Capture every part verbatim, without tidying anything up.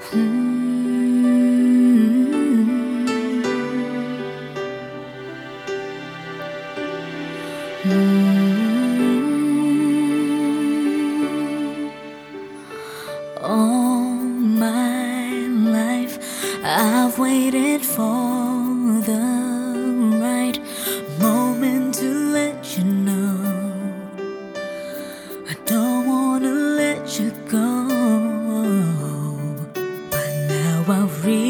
All my life I've waited for the right moment to let you know I don't wanna let you go. But now I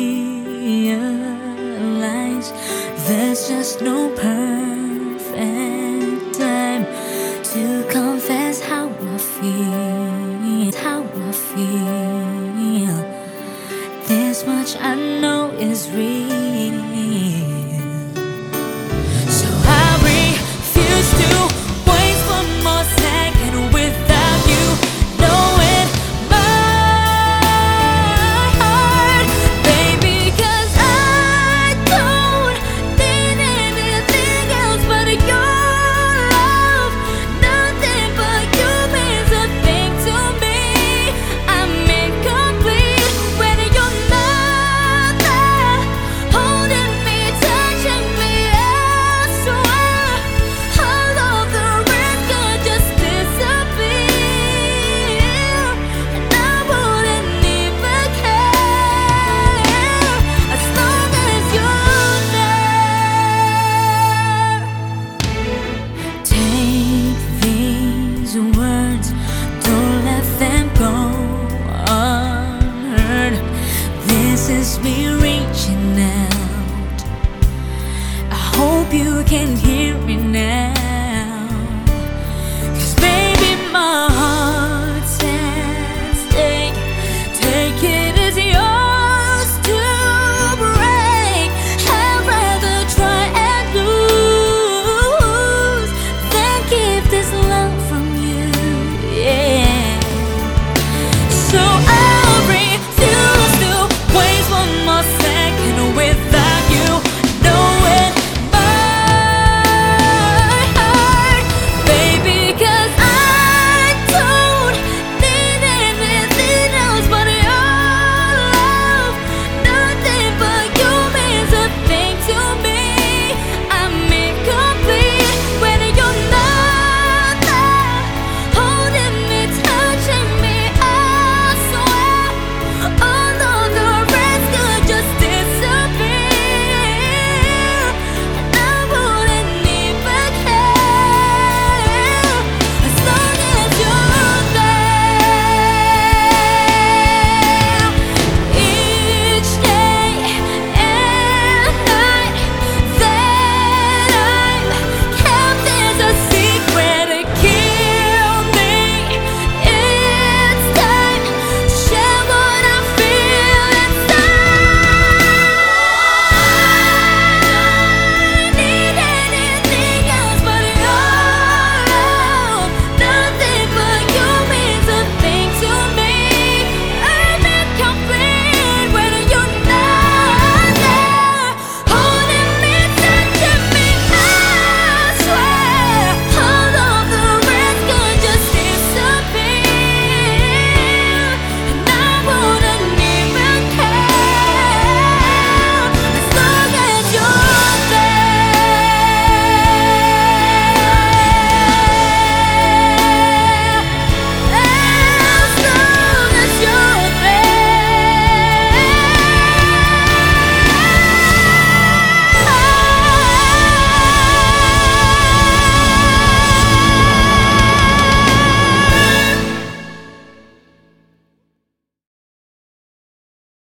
realize there's just no perfect time to confess how I feel, how I feel. This much I know is real. So I refuse to waste one more second without you knowing my heart, baby. 'Cause I don't need anything else but your love. Nothing but you means a thing to me. I'm incomplete when you're not there, holding me, touching me. I swear all of the rest could just disappear, and I wouldn't even care as long as you're there. Take these words, don't let them go unheard. This is me reaching out. I hope you can hear me